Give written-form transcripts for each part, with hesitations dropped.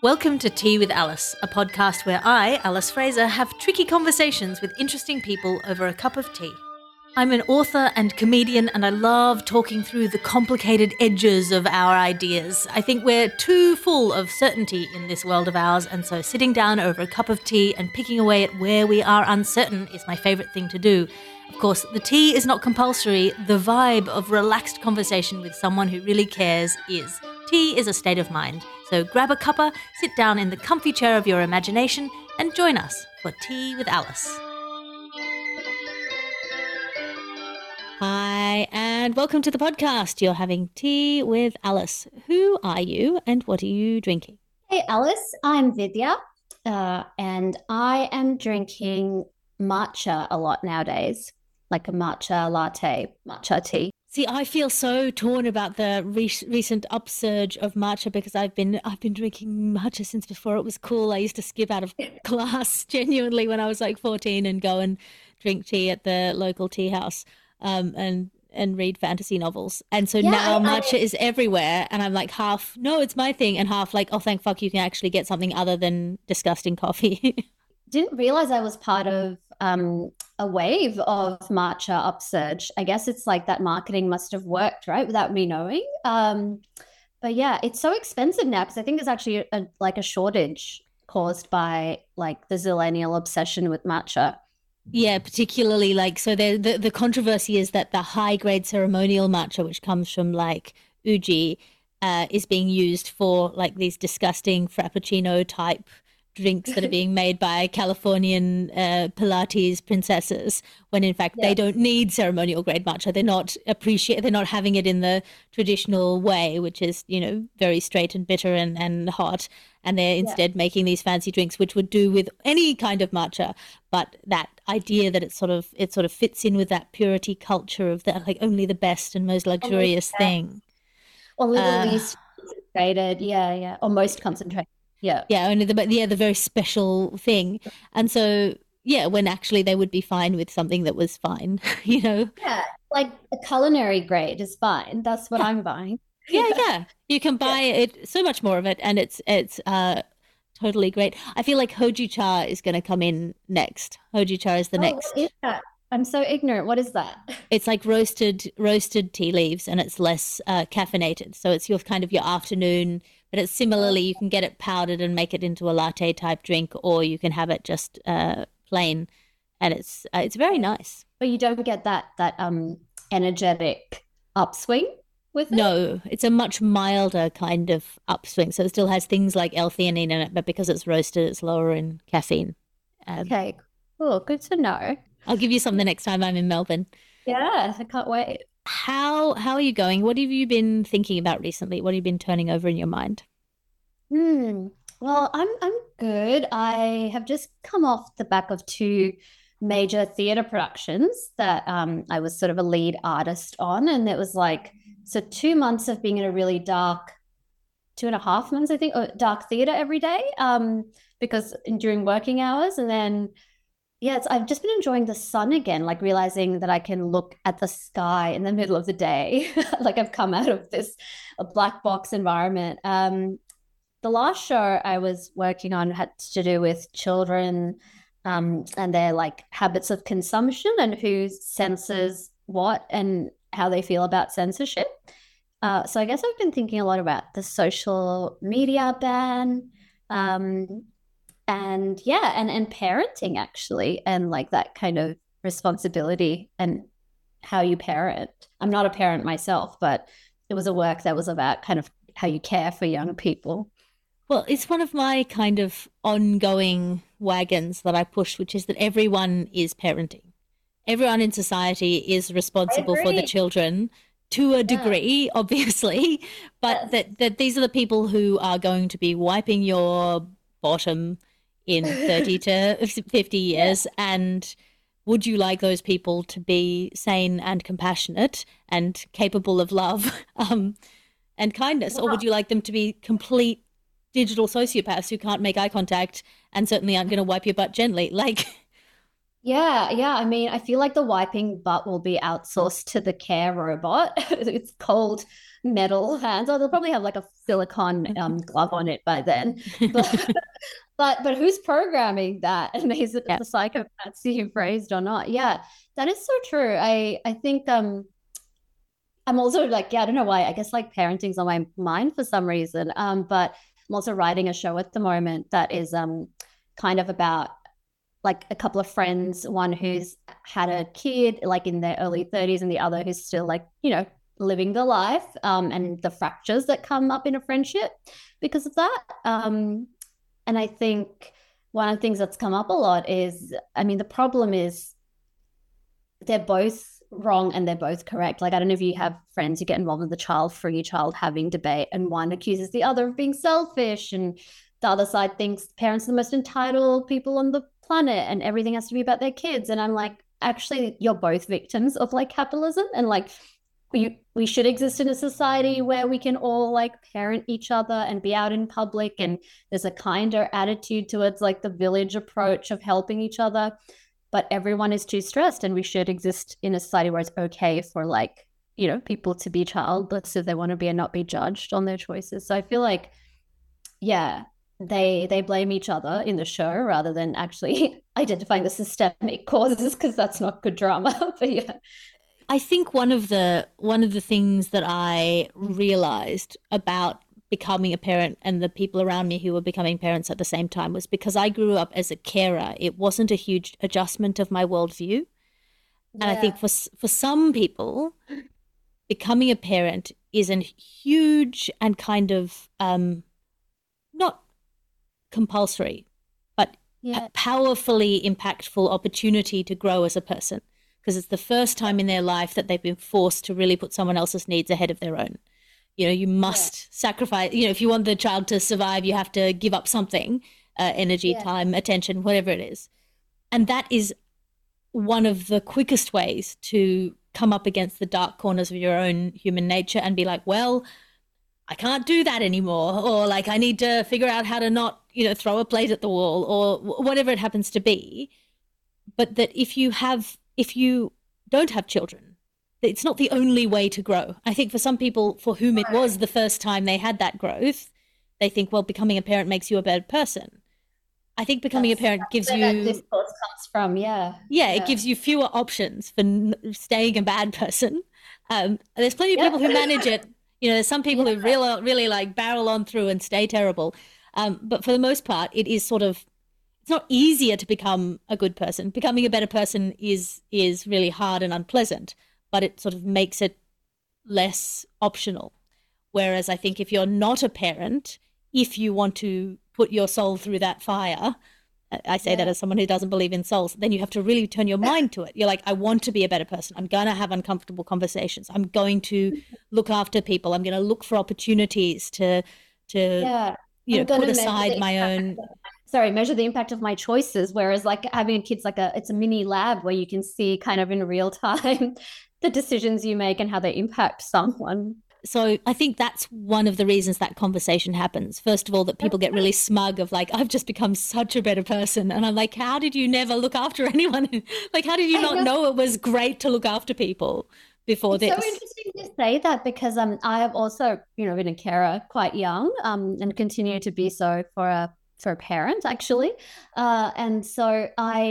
Welcome to Tea with Alice, a podcast where I, Alice Fraser, have tricky conversations with interesting people over a cup of tea. I'm an author and comedian, and I love talking through the complicated edges of our ideas. I think we're too full of certainty in this world of ours, and so sitting down over a cup of tea and picking away at where we are uncertain is my favourite thing to do. Of course, the tea is not compulsory. The vibe of relaxed conversation with someone who really cares is. Tea is a state of mind. So grab a cuppa, sit down in the comfy chair of your imagination, and join us for Tea with Alice. Hi, and welcome to the podcast. You're having tea with Alice. Who are you and what are you drinking? Hey Alice, I'm Vidya, and I am drinking matcha a lot nowadays, like a matcha latte, matcha tea. See, I feel so torn about the recent upsurge of matcha because I've been drinking matcha since before it was cool. I used to skip out of class genuinely when I was like 14 and go and drink tea at the local tea house. And read fantasy novels. And so now matcha is everywhere. And I'm like half, no, it's my thing. And half like, oh, thank fuck you can actually get something other than disgusting coffee. Didn't realize I was part of a wave of matcha upsurge. I guess it's like that marketing must have worked, right? Without me knowing. But yeah, it's so expensive now because I think there's actually a shortage caused by like the zillennial obsession with matcha. Yeah, particularly like so the controversy is that the high grade ceremonial matcha, which comes from like Uji, is being used for like these disgusting frappuccino type drinks that are being made by Californian Pilates princesses, when in fact they don't need ceremonial grade matcha. They're not having it in the traditional way, which is, you know, very straight and bitter and hot. And they're instead making these fancy drinks, which would do with any kind of matcha. But that idea that it sort of fits in with that purity culture of that, like only the best and most luxurious thing. Or the least concentrated, or most concentrated. Yeah. Yeah, only the very special thing. And so, yeah, when actually they would be fine with something that was fine, you know? Yeah, like a culinary grade is fine. That's what I'm buying. Yeah. You can buy it, so much more of it, and it's totally great. I feel like Hojicha is going to come in next. Hojicha is the next. What is that? I'm so ignorant. What is that? It's like roasted tea leaves, and it's less caffeinated. So it's your kind of your afternoon. But it's similarly, you can get it powdered and make it into a latte type drink, or you can have it just plain, and it's very nice. But you don't get that energetic upswing with it? No, it's a much milder kind of upswing. So it still has things like L-theanine in it, but because it's roasted, it's lower in caffeine. Okay, cool. Good to know. I'll give you some the next time I'm in Melbourne. Yeah, I can't wait. How are you going? What have you been thinking about recently? What have you been turning over in your mind? Well, I'm good. I have just come off the back of two major theatre productions that I was sort of a lead artist on, and it was like 2 months of being in a really dark, 2.5 months, I think, dark theatre every day, because during working hours, and then I've just been enjoying the sun again, like realizing that I can look at the sky in the middle of the day. Like I've come out of this a black box environment. The last show I was working on had to do with children and their like habits of consumption and who censors what and how they feel about censorship. So I guess I've been thinking a lot about the social media ban. And parenting actually, and like that kind of responsibility and how you parent. I'm not a parent myself, but it was a work that was about kind of how you care for young people. Well, it's one of my kind of ongoing wagons that I push, which is that everyone is parenting. Everyone in society is responsible for the children to a degree, obviously, but that these are the people who are going to be wiping your bottom in 30 to 50 years. And would you like those people to be sane and compassionate and capable of love and kindness? Or would you like them to be complete digital sociopaths who can't make eye contact and certainly aren't going to wipe your butt gently? Like, Yeah, yeah. I mean, I feel like the wiping butt will be outsourced to the care robot. It's cold metal hands. Or they'll probably have like a silicone glove on it by then. But but who's programming that? And is it Yeah. the psychopaths you've raised or not? Yeah, that is so true. I think I'm also like, yeah, I don't know why. I guess like parenting's on my mind for some reason. But I'm also writing a show at the moment that is kind of about like a couple of friends, one who's had a kid like in their early 30s and the other who's still like, living the life, and the fractures that come up in a friendship because of that. And I think one of the things that's come up a lot is, I mean, the problem is they're both wrong and they're both correct. Like, I don't know if you have friends who get involved in the child free, child having debate, and one accuses the other of being selfish, and the other side thinks parents are the most entitled people on the planet and everything has to be about their kids. And I'm like, actually, you're both victims of like capitalism. And like, we should exist in a society where we can all like parent each other and be out in public, and there's a kinder attitude towards like the village approach of helping each other, but everyone is too stressed, and we should exist in a society where it's okay for like, people to be childless if they want to be and not be judged on their choices. So I feel like, yeah, they blame each other in the show rather than actually identifying the systemic causes, because that's not good drama. But yeah. I think one of the things that I realized about becoming a parent and the people around me who were becoming parents at the same time was because I grew up as a carer. It wasn't a huge adjustment of my worldview, and I think Yeah. for some people, becoming a parent is a huge and kind of not compulsory, but Yeah. powerfully impactful opportunity to grow as a person, because it's the first time in their life that they've been forced to really put someone else's needs ahead of their own. You Yeah. must sacrifice, if you want the child to survive, you have to give up something, energy, Yeah. time, attention, whatever it is. And that is one of the quickest ways to come up against the dark corners of your own human nature and be like, well, I can't do that anymore, or like I need to figure out how to not, throw a plate at the wall, or whatever it happens to be. But that if you don't have children, it's not the only way to grow. I think for some people for whom it was the first time they had that growth, they think, well, becoming a parent makes you a better person. I think becoming a parent That's gives where that you, discourse comes from. Yeah. yeah, it Yeah. gives you fewer options for staying a bad person. There's plenty of Yeah. people who manage it. There's some people Yeah. who really like barrel on through and stay terrible. But for the most part, it is sort of, it's not easier to become a good person. Becoming a better person is really hard and unpleasant, but it sort of makes it less optional. Whereas I think if you're not a parent, if you want to put your soul through that fire, I say that Yeah. as someone who doesn't believe in souls, then you have to really turn your mind to it. You're like, I want to be a better person. I'm going to have uncomfortable conversations. I'm going to look after people. I'm going to look for opportunities to Yeah. I'm put gonna measure aside the my impact. own. Sorry, measure the impact of my choices. Whereas like having a kid's like it's a mini lab where you can see kind of in real time the decisions you make and how they impact someone. So I think that's one of the reasons that conversation happens. First of all, that people get really smug of like, I've just become such a better person. And I'm like, how did you never look after anyone? Like, how did you I not know. know it was great to look after people before It's so this? interesting to say that because I have also, been a carer quite young, and continue to be so for a parent actually. And so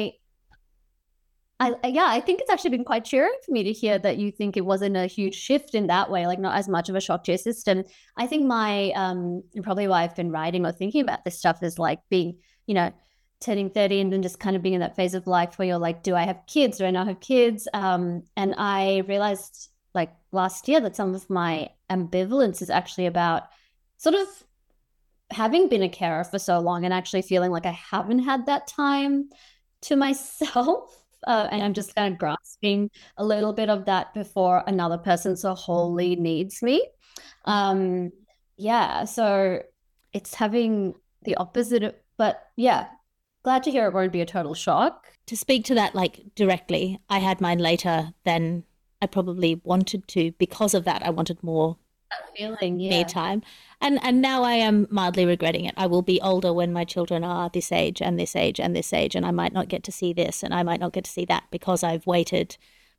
yeah, I think it's actually been quite cheering for me to hear that you think it wasn't a huge shift in that way, like not as much of a shock to your system. I think my and probably why I've been writing or thinking about this stuff is like being, turning 30 and then just kind of being in that phase of life where you're like, do I have kids? Do I not have kids? And I realized like last year that some of my ambivalence is actually about sort of having been a carer for so long and actually feeling like I haven't had that time to myself. And I'm just kind of grasping a little bit of that before another person so wholly needs me. Um, yeah, so it's having the opposite, but yeah, glad to hear it won't be a total shock. To speak to that like directly, I had mine later than I probably wanted to. Because of that, I wanted more That feeling, me yeah. time. And now I am mildly regretting it. I will be older when my children are this age and this age and this age, and I might not get to see this and I might not get to see that because I've waited.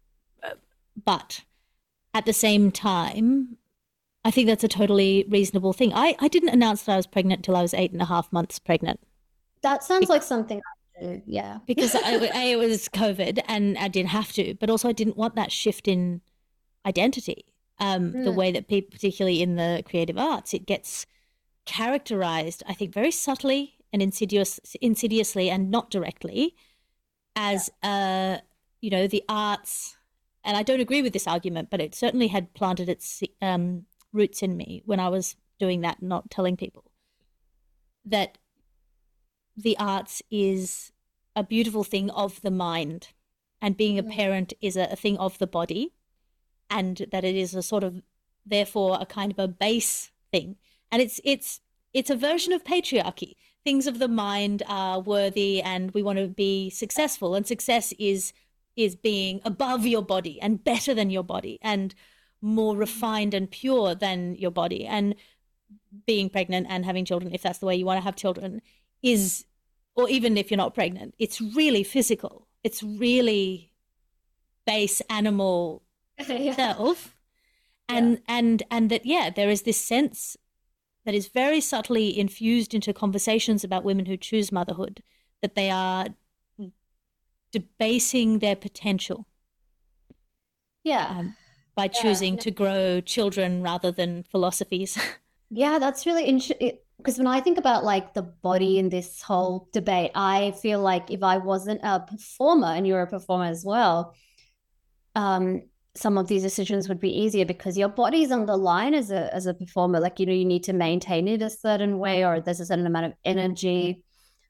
But at the same time, I think that's a totally reasonable thing. I didn't announce that I was pregnant until I was 8.5 months pregnant That sounds like something I do. Yeah. because it was COVID and I didn't have to, but also I didn't want that shift in identity. The Mm, way that people, particularly in the creative arts, it gets characterized, I think, very subtly and insidiously and not directly yeah. as the arts. And I don't agree with this argument, but it certainly had planted its roots in me when I was doing that, not telling people that the arts is a beautiful thing of the mind, and being a Mm, parent is a thing of the body, and that it is a sort of therefore a kind of a base thing, and it's a version of patriarchy. Things of the mind are worthy and we want to be successful, and success is being above your body and better than your body and more refined and pure than your body. And being pregnant and having children, if that's the way you want to have children, is, or even if you're not pregnant, it's really physical, it's really base animal yeah. self. Yeah. And that, yeah, there is this sense that is very subtly infused into conversations about women who choose motherhood, that they are debasing their potential Yeah. um, by Yeah. choosing to grow children rather than philosophies. Yeah, that's really interesting. Because when I think about like the body in this whole debate, I feel like if I wasn't a performer and you're a performer as well, um, some of these decisions would be easier because your body's on the line as a performer. Like, you need to maintain it a certain way, or there's a certain amount of energy,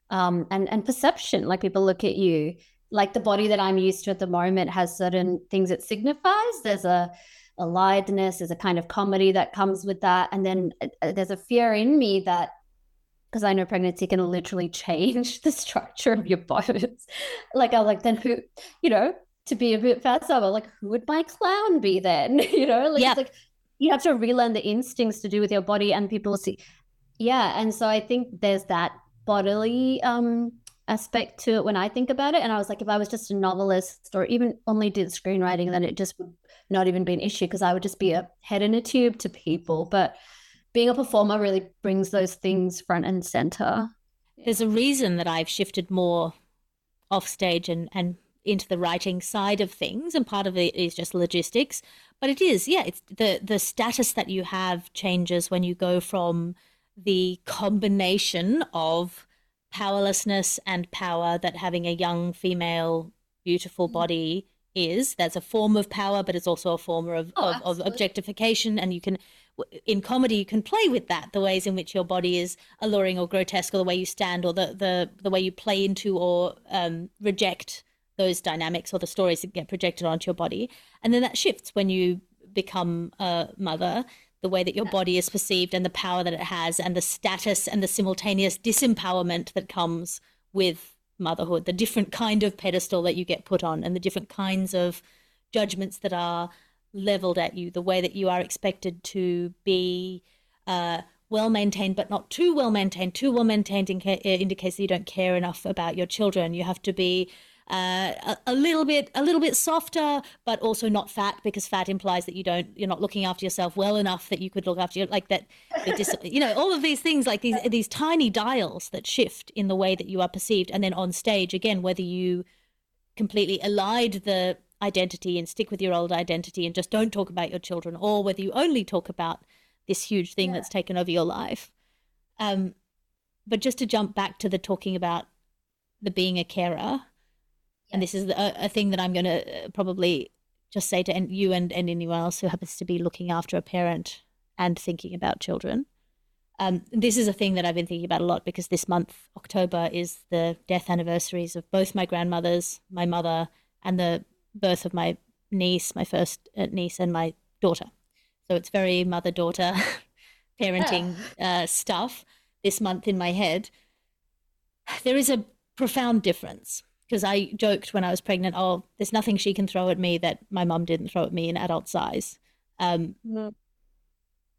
and perception. Like people look at you, like the body that I'm used to at the moment has certain things it signifies. There's a lightness, there's a kind of comedy that comes with that, and then there's a fear in me that, because I know pregnancy can literally change the structure of your bones. Like I'm like, then who, you know, to be a bit faster, but like, who would my clown be then? Like Yeah, it's like you have to relearn the instincts to do with your body, and people see, yeah. And so I think there's that bodily aspect to it when I think about it. And I was like, if I was just a novelist or even only did screenwriting, then it just would not even be an issue because I would just be a head in a tube to people. But being a performer really brings those things front and center. Yeah. there's a reason that I've shifted more off stage and into the writing side of things, and part of it is just logistics. But it is, yeah, it's the status that you have changes when you go from the combination of powerlessness and power that having a young female beautiful body is. That's a form of power, but it's also a form Oh, of absolutely. objectification. And you can, in comedy, you can play with that, the ways in which your body is alluring or grotesque, or the way you stand, or the way you play into or reject those dynamics or the stories that get projected onto your body. And then that shifts when you become a mother, the way that your body is perceived and the power that it has, and the status and the simultaneous disempowerment that comes with motherhood, the different kind of pedestal that you get put on, and the different kinds of judgments that are leveled at you, the way that you are expected to be well maintained, but not too well maintained. Too well maintained indicates that you don't care enough about your children. You have to be a little bit softer, but also not fat, because fat implies that you're not looking after yourself well enough that you could look after like that. All of these things, like these tiny dials that shift in the way that you are perceived, and then on stage again, whether you completely elide the identity and stick with your old identity and just don't talk about your children, or whether you only talk about this huge thing Yeah. that's taken over your life. Um, but just to jump back to the talking about the being a carer, and this is Yes. a thing that I'm going to probably just say to you and anyone else who happens to be looking after a parent and thinking about children. This is a thing that I've been thinking about a lot because this month, October, is the death anniversaries of both my grandmothers, my mother, and the birth of my niece, my first niece, and my daughter. So it's very mother daughter Yeah. parenting stuff this month in my head. There is a profound difference because I joked when I was pregnant, oh, there's nothing she can throw at me that my mum didn't throw at me in adult size. Um, Mm.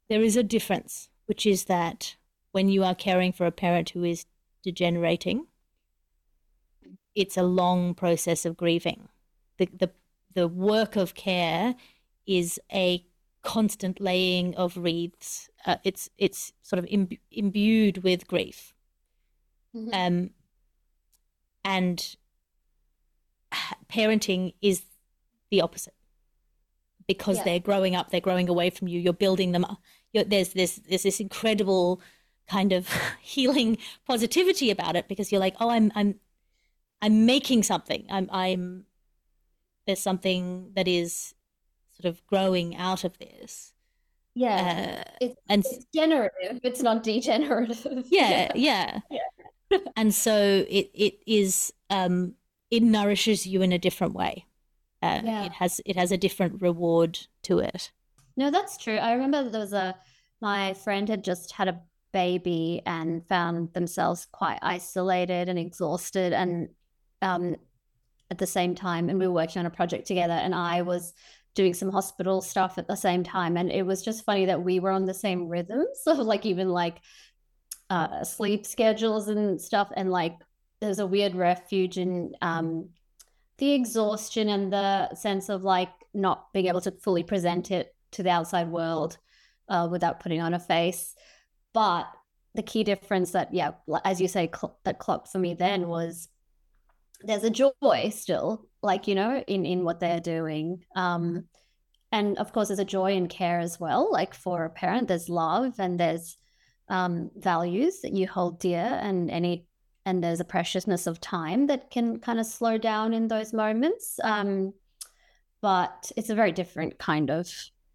there is a difference, which is that when you are caring for a parent who is degenerating, it's a long process of grieving. The work of care is a constant laying of wreaths. It's sort of imbued with grief, Mm-hmm. and parenting is the opposite because Yeah. they're growing up, they're growing away from you, you're building them up. There's this incredible kind of healing positivity about it because you're like, oh, I'm making something. I'm there's something that is sort of growing out of this. Yeah. Uh, It's and it's generative. It's not degenerative. yeah, Yeah. yeah. Yeah. And so it is it nourishes you in a different way. Yeah. It has a different reward to it. No, that's true. I remember there was my friend had just had a baby and found themselves quite isolated and exhausted and um at the same time, and we were working on a project together, and I was doing some hospital stuff at the same time, and it was just funny that we were on the same rhythm. So like even like sleep schedules and stuff, and like there's a weird refuge in the exhaustion and the sense of like not being able to fully present it to the outside world without putting on a face. But the key difference that, yeah, as you say, that clocked for me then was there's a joy still, like, in what they're doing. And of course, there's a joy in care as well. Like for a parent, there's love and there's values that you hold dear, and there's a preciousness of time that can kind of slow down in those moments. But it's a very different kind of,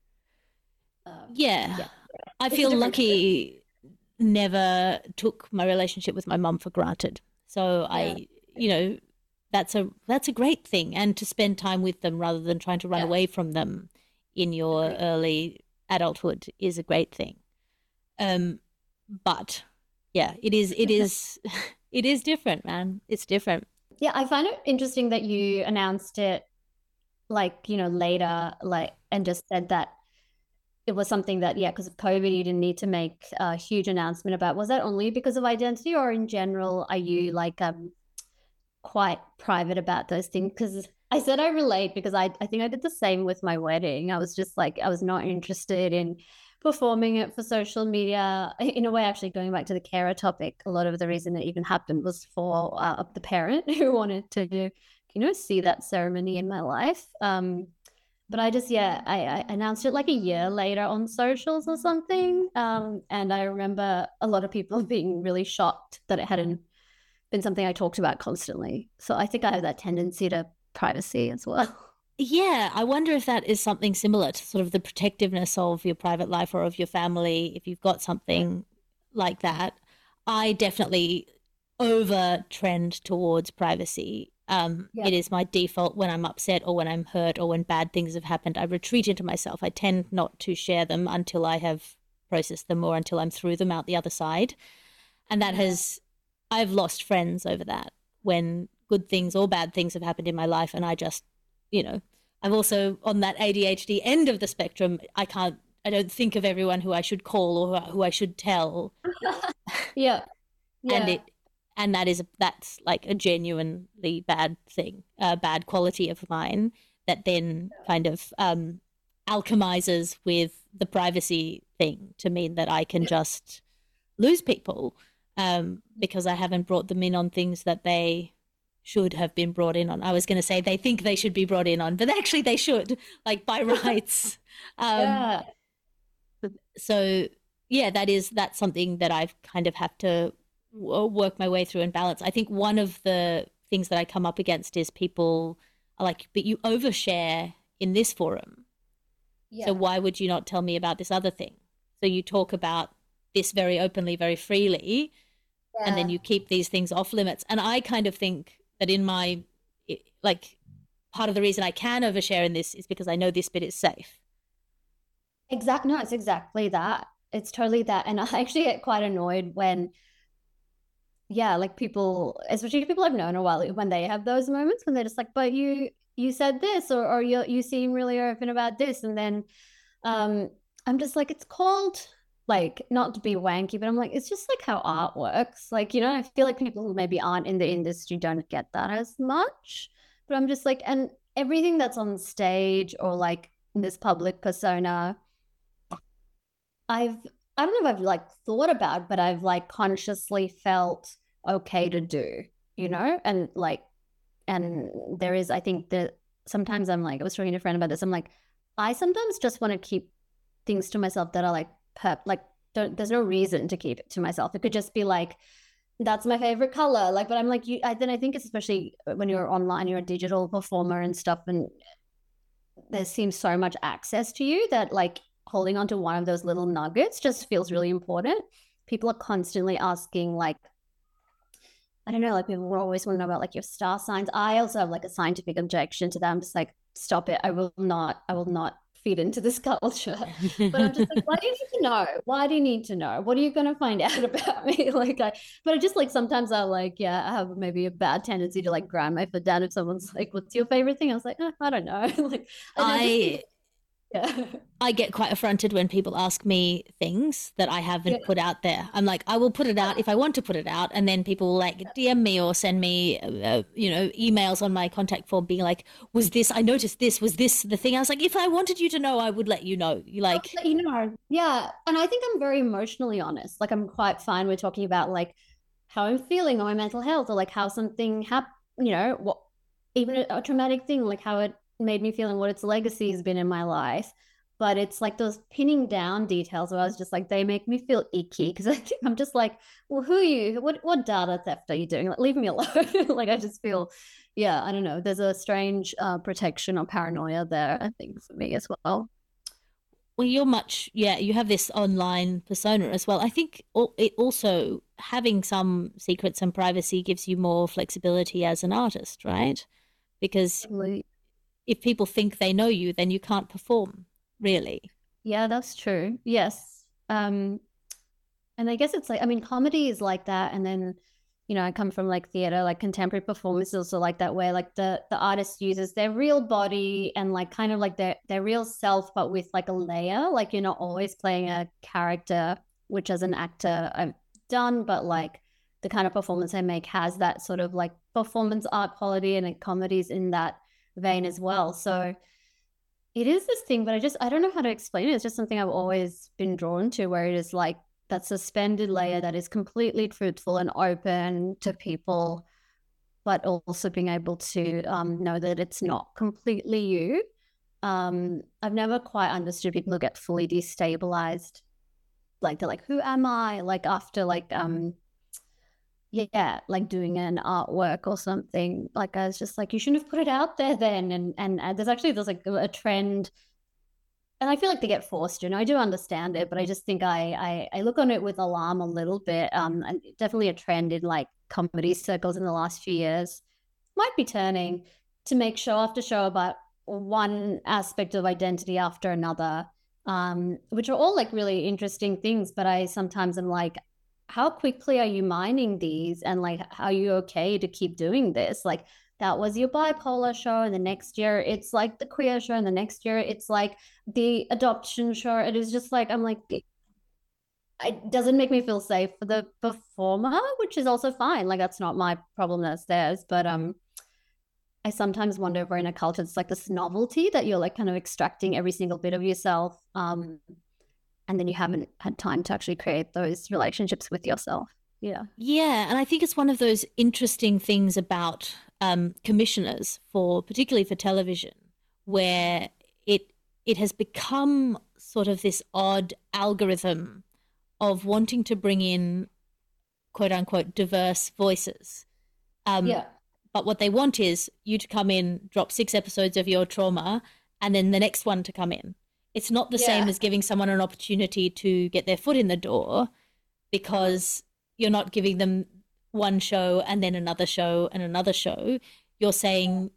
Yeah. yeah, I it's a feel different joy. lucky never took my relationship with my mum for granted. So Yeah, that's a great thing, and to spend time with them rather than trying to run yeah, away from them in your agreed. early adulthood is a great thing. Um, but yeah, it is it is different, man. It's different. Yeah, I find it interesting that you announced it like, later, like, and just said that it was something that, yeah, because of COVID, you didn't need to make a huge announcement about. Was that only because of identity, or in general, are you like quite private about those things? Because I said I relate because I think I did the same with my wedding. I was just like, I was not interested in performing it for social media. In a way, actually, going back to the carer topic, a lot of the reason it even happened was for the parent who wanted to, see that ceremony in my life. But I just, yeah, I announced it like a year later on socials or something. And I remember a lot of people being really shocked that it hadn't been something I talked about constantly. So I think I have that tendency to privacy as well. Yeah, I wonder if that is something similar to sort of the protectiveness of your private life or of your family. If you've got something like that, I definitely over trend towards privacy. Yeah. It is my default when I'm upset or when I'm hurt or when bad things have happened. I retreat into myself. I tend not to share them until I have processed them or until I'm through them out the other side. And that Yeah. has, I've lost friends over that when good things or bad things have happened in my life. And I just, you know, I'm also on that ADHD end of the spectrum. I don't think of everyone who I should call or who I should tell. Yeah. And Yeah. that's like a genuinely bad thing, a bad quality of mine that then kind of alchemizes with the privacy thing to mean that I can just lose people because I haven't brought them in on things that they should have been brought in on. I was going to say they think they should be brought in on, but actually they should, like by rights. Um, Yeah. so yeah, that's something that I've kind of have to work my way through and balance. I think one of the things that I come up against is people are like, but you overshare in this forum. So Yeah. why would you not tell me about this other thing? So you talk about this very openly, very freely, and then Yeah. you keep these things off limits. And I kind of think that in my, like, part of the reason I can overshare in this is because I know this bit is safe. No, it's exactly that. It's totally that. And I actually get quite annoyed when, yeah, like people, especially people I've known a while, when they have those moments when they're just like, but you said this, or you seem really open about this. And then I'm just like, it's called, like, not to be wanky, but I'm like, it's just like how art works. Like, you know, I feel like people who maybe aren't in the industry don't get that as much. But I'm just like, and everything that's on stage or like this public persona, I've, I don't know if I've like thought about, but I've like consciously felt okay to do, you know? And like, and there is, I think that sometimes I'm like, I was talking to a friend about this. I'm like, I sometimes just want to keep things to myself that are like, like, don't, there's no reason to keep it to myself. It could just be like, that's my favorite color. Like, but I'm like, then I think it's especially when you're online, you're a digital performer and stuff, and there seems so much access to you that like holding on to one of those little nuggets just feels really important. People are constantly asking like, I don't know, like people always want to know about like your star signs. I also have like a scientific objection to that. I'm just like, stop it. I will not feed into this culture. But I'm just like, why do you need to know? Why do you need to know? What are you gonna find out about me? But I just like sometimes I like, yeah, I have maybe a bad tendency to like grind my foot down if someone's like, what's your favorite thing? I was like, I don't know. Like I just think, I yeah. I get quite affronted when people ask me things that I haven't Yeah. put out there. I'm like, I will put it out if I want to put it out, and then people will like DM me or send me, emails on my contact form being like, "Was this? I noticed this. Was this the thing?" I was like, if I wanted you to know, I would let you know. You like, Let you know. Yeah. And I think I'm very emotionally honest. Like I'm quite fine with talking about like how I'm feeling or my mental health or like how something happened, you know, what even a traumatic thing, like how it made me feel and what its legacy has been in my life. But it's like those pinning down details where I was just like, they make me feel icky because I think I'm just like, well, who are you? What data theft are you doing? Like, leave me alone. Like, I just feel, yeah, I don't know. There's a strange protection or paranoia there, I think, for me as well. well, you have this online persona as well. I think it also having some secrets and privacy gives you more flexibility as an artist, right? Because Totally. if people think they know you, then you can't perform, really. Yeah, that's true. Yes. And I guess it's like, I mean, comedy is like that. And then, you know, I come from like theater, like contemporary performance is also like that, where like the artist uses their real body and like kind of like their real self, but with like a layer. Like you're not always playing a character, which as an actor I've done, but like the kind of performance I make has that sort of like performance art quality, and comedy's in that vein as well. So it is this thing, but I don't know how to explain it. It's just something I've always been drawn to, where it is like that suspended layer that is completely truthful and open to people, but also being able to know that it's not completely you. I've never quite understood people who get fully destabilized. Like they're like, who am I? Like after like yeah, like doing an artwork or something. Like I was just like, you shouldn't have put it out there then. And there's like a trend, and I feel like they get forced to. And I do understand it, but I just think I look on it with alarm a little bit. And definitely a trend in like comedy circles in the last few years might be turning to make show after show about one aspect of identity after another, which are all like really interesting things. But I sometimes am like, how quickly are you mining these? And like, are you okay to keep doing this? Like, that was your bipolar show, and the next year it's like the queer show, and the next year it's like the adoption show. It is just like, I'm like, it doesn't make me feel safe for the performer, which is also fine. Like, that's not my problem, that's theirs. But I sometimes wonder if we're in a culture, it's like this novelty that you're like kind of extracting every single bit of yourself. And then you haven't had time to actually create those relationships with yourself. Yeah. Yeah, and I think it's one of those interesting things about commissioners for particularly for television, where it has become sort of this odd algorithm of wanting to bring in quote unquote diverse voices. Um, Yeah. but what they want is you to come in, drop 6 episodes of your trauma, and then the next one to come in. It's not the same Yeah. as giving someone an opportunity to get their foot in the door, because you're not giving them one show and then another show and another show. You're saying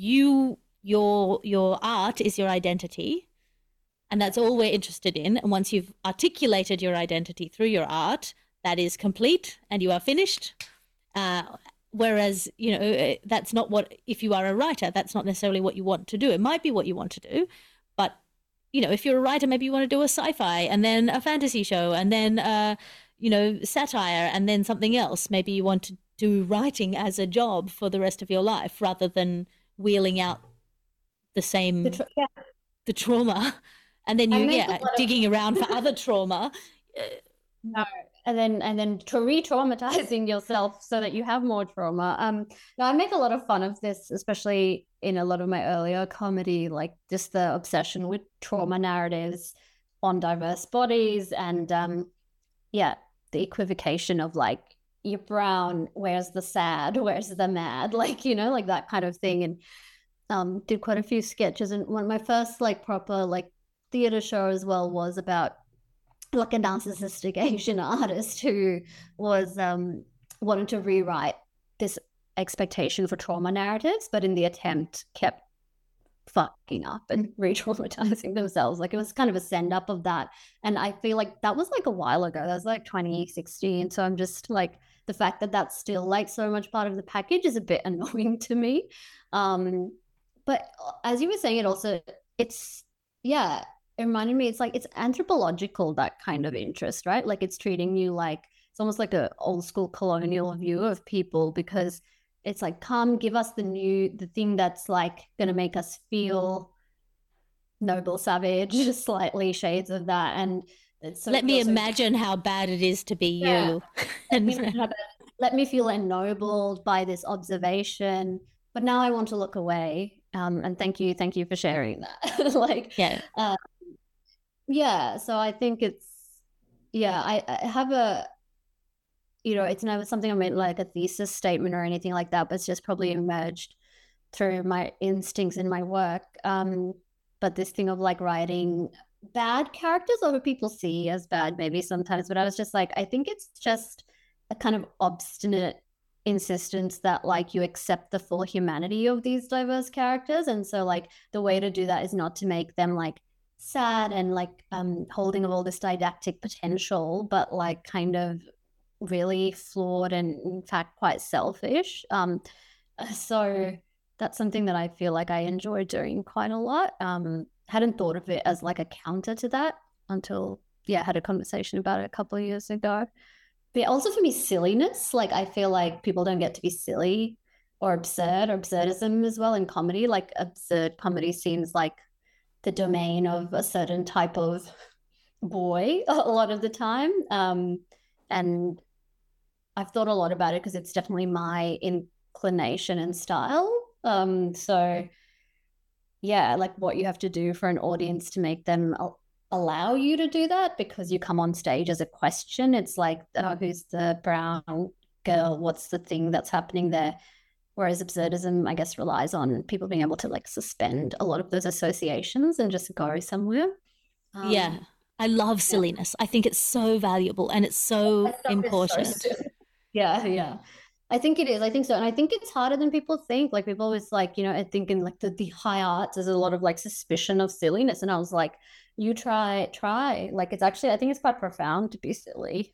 your art is your identity, and that's all we're interested in. And once you've articulated your identity through your art, that is complete and you are finished. Whereas, that's not what, if you are a writer, that's not necessarily what you want to do. It might be what you want to do, but if you're a writer, maybe you want to do a sci-fi and then a fantasy show and then satire and then something else. Maybe you want to do writing as a job for the rest of your life rather than wheeling out the same Yeah, the trauma and then I you make a lot of digging around for other trauma. no, and then to re-traumatizing yourself so that you have more trauma. No, I make a lot of fun of this, especially in a lot of my earlier comedy, like just the obsession with trauma narratives on diverse bodies and yeah, the equivocation of like you're brown, where's the sad, where's the mad, like like that kind of thing. And did quite a few sketches, and one of my first like proper like theater show as well was about like a narcissistic Asian artist who was wanted to rewrite this expectation for trauma narratives, but in the attempt kept fucking up and re-traumatizing themselves. Like it was kind of a send up of that. And I feel like that was like a while ago. That was like 2016. So I'm just like the fact that that's still like so much part of the package is a bit annoying to me. But as you were saying, it also it's yeah, it reminded me it's like it's anthropological, that kind of interest, right? Like it's treating you like it's almost like a old school colonial view of people because it's like come give us the thing that's like gonna make us feel noble savage, slightly shades of that. And it's so Let me also imagine how bad it is to be yeah, you. And let me feel ennobled by this observation, but now I want to look away. And thank you for sharing that. Like, yeah. yeah. So I think it's yeah. I have a it's never something I made like a thesis statement or anything like that, but it's just probably emerged through my instincts in my work. But this thing of like writing bad characters or who people see as bad maybe sometimes, but I was just like, I think it's just a kind of obstinate insistence that like you accept the full humanity of these diverse characters. And so like the way to do that is not to make them like sad and like holding of all this didactic potential, but like kind of really flawed and in fact quite selfish. So that's something that I feel like I enjoy doing quite a lot. Hadn't thought of it as like a counter to that until had a conversation about it a couple of years ago. But also for me, silliness, like I feel like people don't get to be silly or absurd or absurdism as well in comedy. Like absurd comedy seems like the domain of a certain type of boy a lot of the time. And I've thought a lot about it because it's definitely my inclination and style. So yeah, like what you have to do for an audience to make them allow you to do that because you come on stage as a question. It's like, oh, who's the brown girl? What's the thing that's happening there? Whereas absurdism, I guess, relies on people being able to like suspend a lot of those associations and just go somewhere. Yeah. I love silliness. I think it's so valuable and it's so important. Yeah. I think it is. I think so. And I think it's harder than people think. Like people always like, I think in like the high arts, there's a lot of like suspicion of silliness. And I was like, you try. Like it's actually, I think it's quite profound to be silly.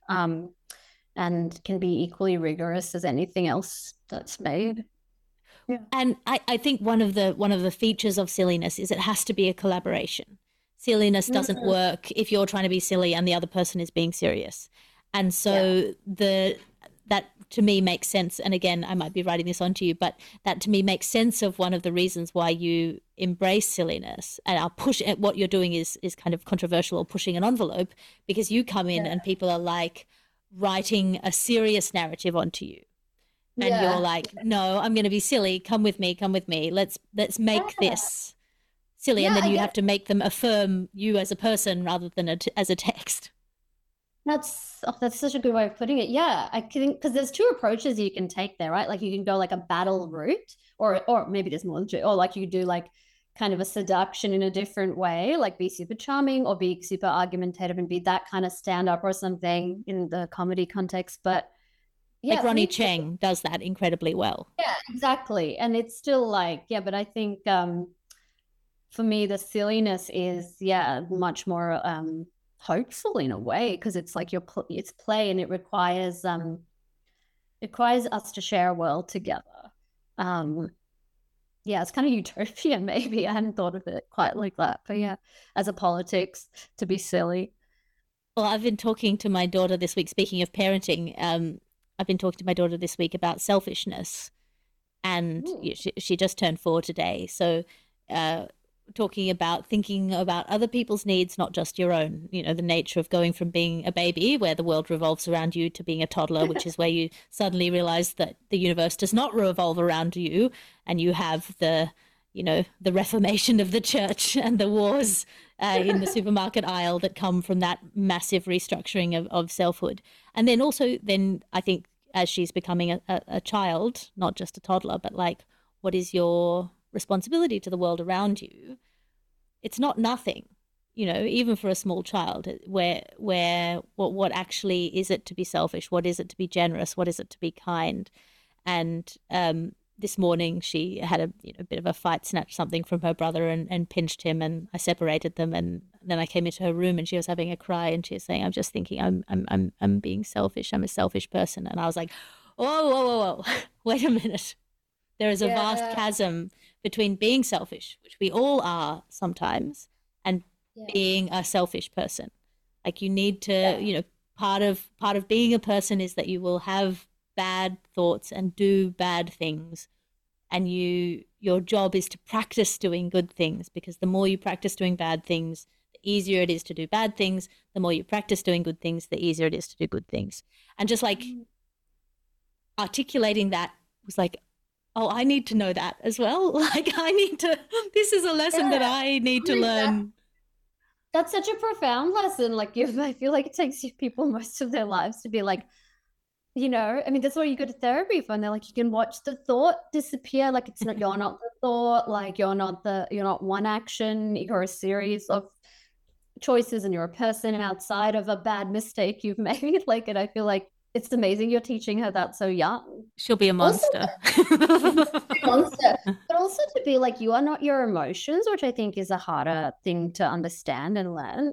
And can be equally rigorous as anything else that's made. Yeah. And I think one of the features of silliness is it has to be a collaboration. Silliness doesn't work if you're trying to be silly and the other person is being serious. And so that to me makes sense. And again, I might be writing this onto you, but that to me makes sense of one of the reasons why you embrace silliness. And I'll push at what you're doing is kind of controversial or pushing an envelope because you come in and people are like writing a serious narrative onto you. And you're like, no, I'm going to be silly. Come with me. Let's make this silly. And then you have to make them affirm you as a person rather than as a text. That's such a good way of putting it. Yeah, I think because there's two approaches you can take there, right? Like you can go like a battle route, or maybe there's more than two, or like you do like kind of a seduction in a different way, like be super charming or be super argumentative and be that kind of stand up or something in the comedy context. But like Ronny Chieng does that incredibly well. Yeah, exactly. And it's still like, but I think for me the silliness is much more hopeful in a way because it's like it's play and it requires us to share a world together. yeah, it's kind of utopian, maybe. I hadn't thought of it quite like that. But yeah, as a politics, to be silly. Well, I've been talking to my daughter this week, speaking of parenting, I've been talking to my daughter this week about selfishness. And Ooh. she just turned 4 today. So, uh, talking about thinking about other people's needs, not just your own. The nature of going from being a baby, where the world revolves around you, to being a toddler, which is where you suddenly realize that the universe does not revolve around you, and you have the reformation of the church and the wars in the supermarket aisle that come from that massive restructuring of selfhood. And then also, then I think as she's becoming a child, not just a toddler, but like, what is your responsibility to the world around you? It's not nothing, even for a small child. Where what actually is it to be selfish? What is it to be generous? What is it to be kind? And this morning she had a bit of a fight, snatched something from her brother and pinched him, and I separated them. And then I came into her room and she was having a cry and she was saying, "I'm just thinking I'm being selfish. I'm a selfish person." And I was like, "Whoa, whoa, whoa, whoa. Wait a minute. There is a vast Yeah. chasm between being selfish, which we all are sometimes, and Yeah. being a selfish person. Like, you need to, Yeah. part of being a person is that you will have bad thoughts and do bad things, and your job is to practice doing good things, because the more you practice doing bad things, the easier it is to do bad things. The more you practice doing good things, the easier it is to do good things. And just like Mm. articulating that was like, oh, I need to know that as well. Like, this is a lesson that Yeah. I need to Really, learn. that's such a profound lesson. Like, I feel like it takes people most of their lives to be like, I mean, that's why you go to therapy for. And they're like, you can watch the thought disappear. Like, it's not, you're not the thought. Like, you're not one action. You're a series of choices, and you're a person outside of a bad mistake you've made. Like, and I feel like it's amazing you're teaching her that so young. She'll be a Also, monster. monster, but also to be like, you are not your emotions, which I think is a harder thing to understand and learn.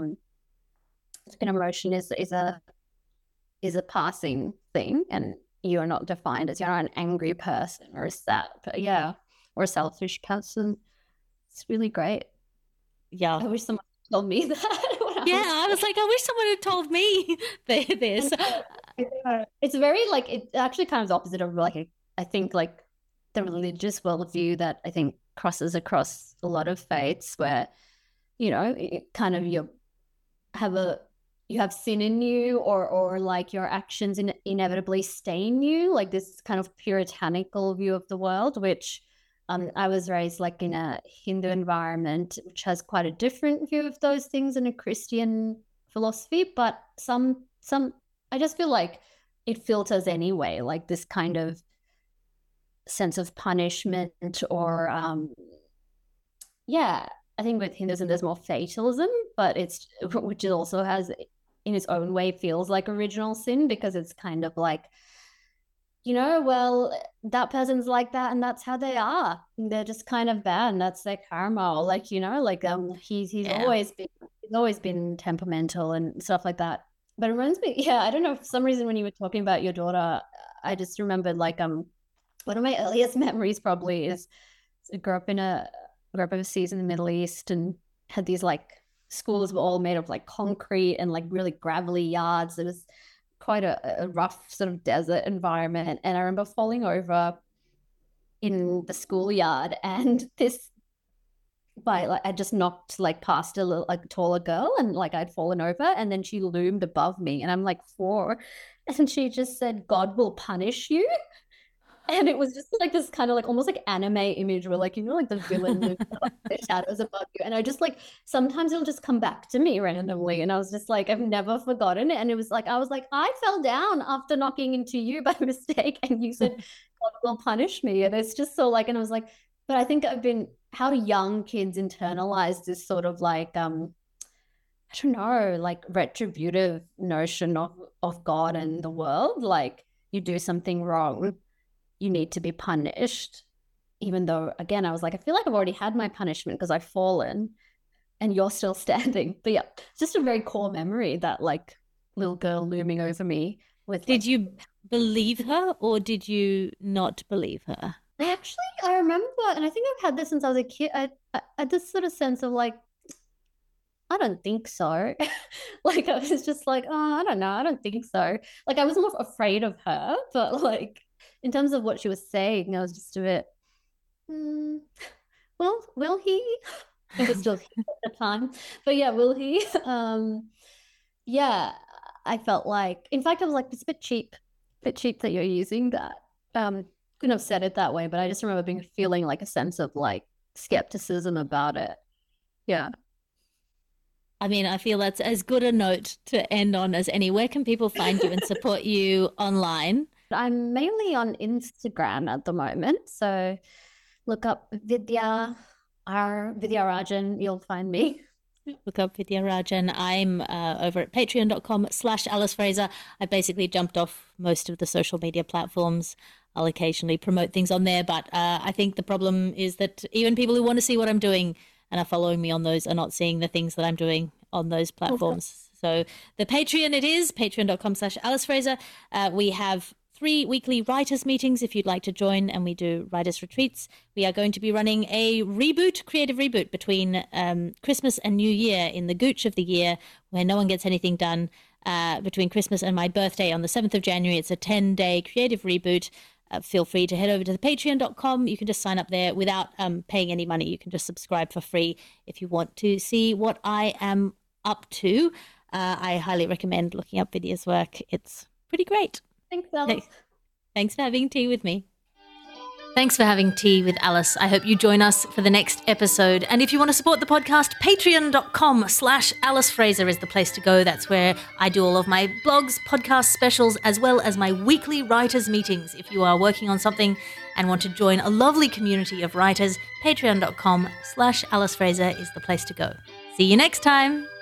An emotion is a passing thing, and you're not defined as, you're not an angry person or a sad, but yeah, or a selfish person. It's really great. Yeah. I wish someone told me that when I Yeah, was I four. was like, I wish someone had told me I this. know, I know. It's very like, it actually kind of the opposite of like, I think like the religious worldview that I think crosses across a lot of faiths, where it kind of have a you have sin in you, or like your actions inevitably stain you, like this kind of puritanical view of the world, which I was raised like in a Hindu environment, which has quite a different view of those things in a Christian philosophy. But some I just feel like it filters anyway, like this kind of sense of punishment, or yeah, I think with Hinduism there's more fatalism, but it's which it also has in its own way feels like original sin, because it's kind of like, well, that person's like that and that's how they are. They're just kind of bad and that's their karma. Or like, like he's Yeah. always been temperamental and stuff like that. But it reminds me, yeah, I don't know, for some reason when you were talking about your daughter, I just remembered like one of my earliest memories probably is I grew up overseas in the Middle East, and had these like schools were all made of like concrete and like really gravelly yards. It was quite a rough sort of desert environment. And I remember falling over in the schoolyard, and this by like I just knocked like past a taller girl, and like I'd fallen over, and then she loomed above me, and I'm like 4, and she just said, "God will punish you." And it was just like this kind of like almost like anime image where like, like the villain moves like the shadows above you. And I just like sometimes it'll just come back to me randomly. And I was just like, I've never forgotten it. And it was like, I was like, I fell down after knocking into you by mistake. And you said, God will punish me. And it's just so like, and I was like, but I think how do young kids internalize this sort of like, I don't know, like retributive notion of God and the world? Like, you do something wrong, you need to be punished. Even though, again, I was like, I feel like I've already had my punishment because I've fallen and you're still standing. But yeah, it's just a very core memory, that like little girl looming over me with Did like, you believe her or did you not believe her? I remember, and I think I've had this since I was a kid. I had this sort of sense of like, I don't think so. Like I was just like, oh, I don't know, I don't think so. Like I was more afraid of her, but like in terms of what she was saying, I was just a bit, mm, well, will he? It was still at the time, but yeah, will he? Yeah, I felt like, in fact, I was like, it's a bit cheap that you're using that. Couldn't have said it that way, but I just remember being feeling like a sense of like skepticism about it. Yeah. I mean, I feel that's as good a note to end on as any. Where can people find you and support you online? I'm mainly on Instagram at the moment. So look up Vidya Rajan, you'll find me. Look up Vidya Rajan. I'm over at patreon.com/Alice Fraser. I basically jumped off most of the social media platforms. I'll occasionally promote things on there, but I think the problem is that even people who want to see what I'm doing and are following me on those are not seeing the things that I'm doing on those platforms. So the Patreon it is, patreon.com/Alice Fraser. We have 3 weekly writers meetings if you'd like to join, and we do writers retreats. We are going to be running a creative reboot between Christmas and New Year in the gooch of the year where no one gets anything done between Christmas and my birthday on the 7th of January. It's a 10-day creative reboot. Feel free to head over to the patreon.com. You can just sign up there without paying any money. You can just subscribe for free if you want to see what I am up to. I highly recommend looking up Vidya's work. It's pretty great. Thanks, Alice. Thanks for having tea with me. Thanks for having tea with Alice. I hope you join us for the next episode. And if you want to support the podcast, patreon.com/Alice Fraser is the place to go. That's where I do all of my blogs, podcast specials, as well as my weekly writers meetings. If you are working on something and want to join a lovely community of writers, patreon.com/Alice Fraser is the place to go. See you next time.